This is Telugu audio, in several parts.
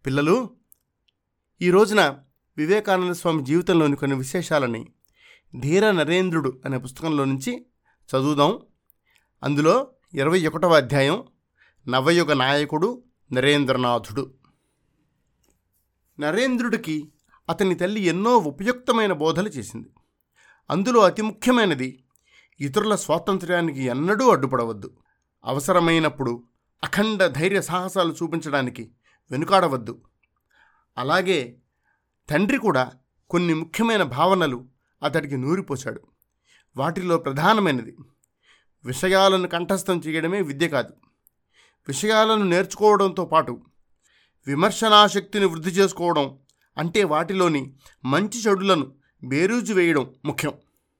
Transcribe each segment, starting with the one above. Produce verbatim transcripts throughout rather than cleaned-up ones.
పిల్లలు, ఈ రోజున వివేకానంద స్వామి జీవితంలోని కొన్ని విశేషాలని ధీర నరేంద్రుడు అనే పుస్తకంలో నుంచి చదువుదాం. అందులో ఇరవై ఒకటవ అధ్యాయం నవయుగ నాయకుడు నరేంద్రనాథుడు. నరేంద్రుడికి అతని తల్లి ఎన్నో ఉపయుక్తమైన బోధలు చేసింది. అందులో అతి ముఖ్యమైనది ఇతరుల స్వాతంత్ర్యానికి ఎన్నడూ అడ్డుపడవద్దు, అవసరమైనప్పుడు అఖండ ధైర్య సాహసాలు చూపించడానికి వెనుకాడవద్దు. అలాగే తండ్రి కూడా కొన్ని ముఖ్యమైన భావనలు అతడికి నూరిపోశాడు. వాటిలో ప్రధానమైనది విషయాలను కంఠస్థం చేయడమే విద్య కాదు, విషయాలను నేర్చుకోవడంతో పాటు విమర్శనాశక్తిని వృద్ధి చేసుకోవడం, అంటే వాటిలోని మంచి చెడులను బేరీజు వేయడం ముఖ్యం.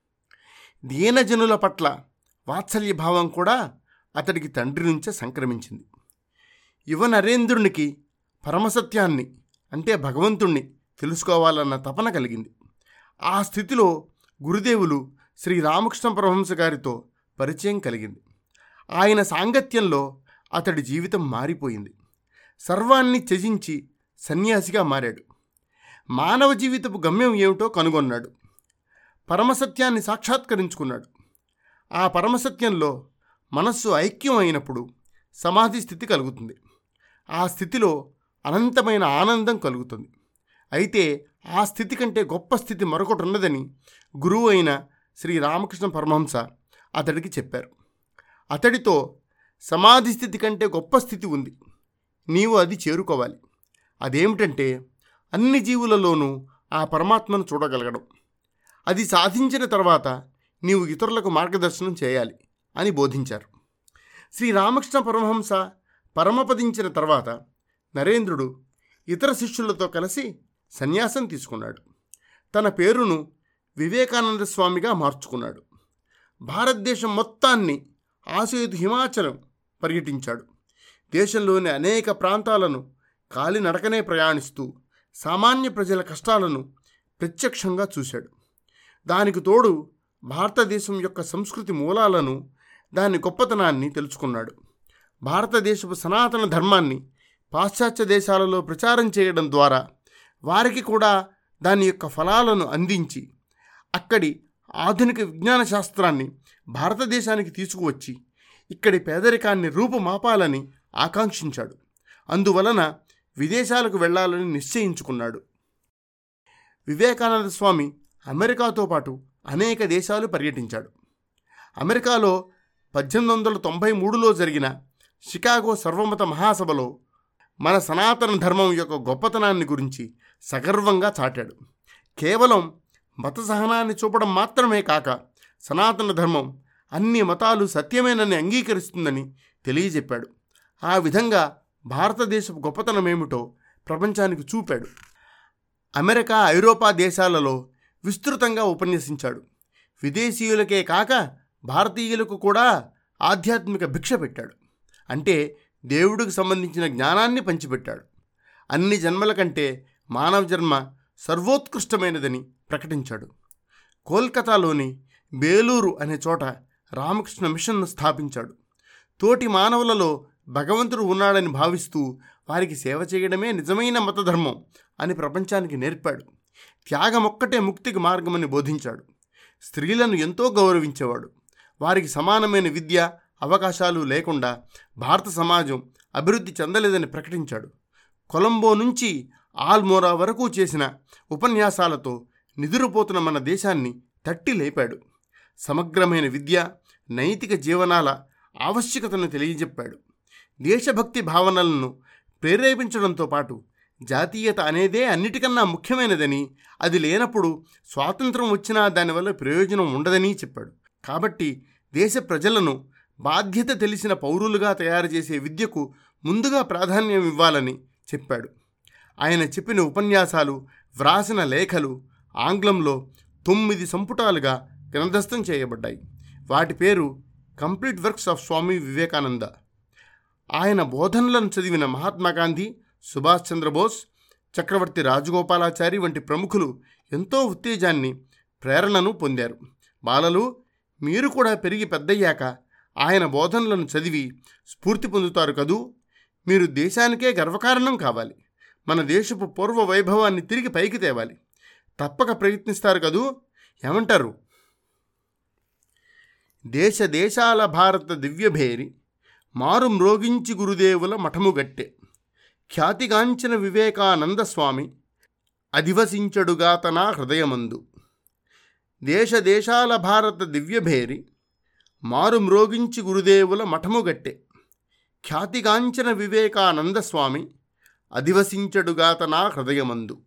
దీనజనుల పట్ల వాత్సల్య భావం కూడా అతడికి తండ్రి నుంచే సంక్రమించింది. యువ నరేంద్రునికి పరమసత్యాన్ని, అంటే భగవంతుణ్ణి తెలుసుకోవాలన్న తపన కలిగింది. ఆ స్థితిలో గురుదేవులు శ్రీ రామకృష్ణ పరమహంస గారితో పరిచయం కలిగింది. ఆయన సాంగత్యంలో అతడి జీవితం మారిపోయింది. సర్వాన్ని త్యజించి సన్యాసిగా మారాడు. మానవ జీవితపు గమ్యం ఏమిటో కనుగొన్నాడు. పరమసత్యాన్ని సాక్షాత్కరించుకున్నాడు. ఆ పరమసత్యంలో మనస్సు ఐక్యం అయినప్పుడు సమాధి స్థితి కలుగుతుంది. ఆ స్థితిలో అనంతమైన ఆనందం కలుగుతుంది. అయితే ఆ స్థితి కంటే గొప్ప స్థితి మరొకటి ఉన్నదని గురువు అయిన శ్రీ రామకృష్ణ పరమహంస అతడికి చెప్పారు. అతడితో సమాధి స్థితి కంటే గొప్ప స్థితి ఉంది, నీవు అది చేరుకోవాలి. అదేమిటంటే అన్ని జీవులలోనూ ఆ పరమాత్మను చూడగలగడం. అది సాధించిన తర్వాత నీవు ఇతరులకు మార్గదర్శనం చేయాలి అని బోధించారు. శ్రీ రామకృష్ణ పరమహంస పరమపదించిన తర్వాత నరేంద్రుడు ఇతర శిష్యులతో కలిసి సన్యాసం తీసుకున్నాడు. తన పేరును వివేకానంద స్వామిగా మార్చుకున్నాడు. భారతదేశం మొత్తాన్ని ఆసేతు హిమాచలం పర్యటించాడు. దేశంలోని అనేక ప్రాంతాలను కాలినడకనే ప్రయాణిస్తూ సామాన్య ప్రజల కష్టాలను ప్రత్యక్షంగా చూశాడు. దానికి తోడు భారతదేశం యొక్క సంస్కృతి మూలాలను, దాని గొప్పతనాన్ని తెలుసుకున్నాడు. భారతదేశపు సనాతన ధర్మాన్ని పాశ్చాత్య దేశాలలో ప్రచారం చేయడం ద్వారా వారికి కూడా దాని యొక్క ఫలాలను అందించి అక్కడి ఆధునిక విజ్ఞాన శాస్త్రాన్ని భారతదేశానికి తీసుకువచ్చి ఇక్కడి పేదరికాన్ని రూపుమాపాలని ఆకాంక్షించాడు. అందువలన విదేశాలకు వెళ్ళాలని నిశ్చయించుకున్నాడు. వివేకానంద స్వామి అమెరికాతో పాటు అనేక దేశాలు పర్యటించాడు. అమెరికాలో పద్దెనిమిది వందల తొంభై మూడులో జరిగిన షికాగో సర్వమత మహాసభలో మన సనాతన ధర్మం యొక్క గొప్పతనాన్ని గురించి సగర్వంగా చాటాడు. కేవలం మత సహనాన్ని చూపడం మాత్రమే కాక సనాతన ధర్మం అన్ని మతాలు సత్యమేనని అంగీకరిస్తుందని తెలియజెప్పాడు. ఆ విధంగా భారతదేశపు గొప్పతనమేమిటో ప్రపంచానికి చూపాడు. అమెరికా, ఐరోపా దేశాలలో విస్తృతంగా ఉపన్యసించాడు. విదేశీయులకే కాక భారతీయులకు కూడా ఆధ్యాత్మిక భిక్ష పెట్టాడు. అంటే దేవుడికి సంబంధించిన జ్ఞానాన్ని పంచిపెట్టాడు. అన్ని జన్మల కంటే మానవ జన్మ సర్వోత్కృష్టమైనదని ప్రకటించాడు. కోల్కతాలోని బేలూరు అనే చోట రామకృష్ణ మిషన్ను స్థాపించాడు. తోటి మానవులలో భగవంతుడు ఉన్నాడని భావిస్తూ వారికి సేవ చేయడమే నిజమైన మతధర్మం అని ప్రపంచానికి నేర్పాడు. త్యాగమొక్కటే ముక్తికి మార్గమని బోధించాడు. స్త్రీలను ఎంతో గౌరవించేవాడు. వారికి సమానమైన విద్య, అవకాశాలు లేకుండా భారత సమాజం అభివృద్ధి చెందలేదని ప్రకటించాడు. కొలంబో నుంచి ఆల్మోరా వరకు చేసిన ఉపన్యాసాలతో నిదురుపోతున్న మన దేశాన్ని తట్టి లేపాడు. సమగ్రమైన విద్య, నైతిక జీవనాల ఆవశ్యకతను తెలియజెప్పాడు. దేశభక్తి భావనలను ప్రేరేపించడంతో పాటు జాతీయత అనేదే అన్నిటికన్నా ముఖ్యమైనదని, అది లేనప్పుడు స్వాతంత్రం వచ్చినా దానివల్ల ప్రయోజనం ఉండదని చెప్పాడు. కాబట్టి దేశ ప్రజలను బాధ్యత తెలిసిన పౌరులుగా తయారు చేసే విద్యకు ముందుగా ప్రాధాన్యం ఇవ్వాలని చెప్పాడు. ఆయన చెప్పిన ఉపన్యాసాలు, వ్రాసిన లేఖలు ఆంగ్లంలో తొమ్మిది సంపుటాలుగా గ్రంథస్థం చేయబడ్డాయి. వాటి పేరు complete works of Swami Vivekananda. ఆయన బోధనలను చదివిన మహాత్మా గాంధీ, సుభాష్ చంద్రబోస్, చక్రవర్తి రాజగోపాలాచారి వంటి ప్రముఖులు ఎంతో ఉత్తేజాన్ని, ప్రేరణను పొందారు. బాలలు, మీరు కూడా పెరిగి పెద్దయ్యాక ఆయన బోధనలను చదివి స్ఫూర్తి పొందుతారు కదూ. మీరు దేశానికే గర్వకారణం కావాలి. మన దేశపు పూర్వ వైభవాన్ని తిరిగి పైకి తేవాలి. తప్పక ప్రయత్నిస్తారు కదూ, ఏమంటారు? దేశ దేశాల భారత దివ్యభేరి మారు మ్రోగించి గురుదేవుల మఠముగట్టె, ఖ్యాతిగాంచిన వివేకానంద స్వామి అధివసించడుగాతనా హృదయమందు. దేశ దేశాల భారత దివ్యభేరి మారు మ్రోగించి గురుదేవుల మఠముగట్టె, ఖ్యాతిగాంచిన వివేకానంద స్వామి అధివసించడుగాతనా హృదయమందు.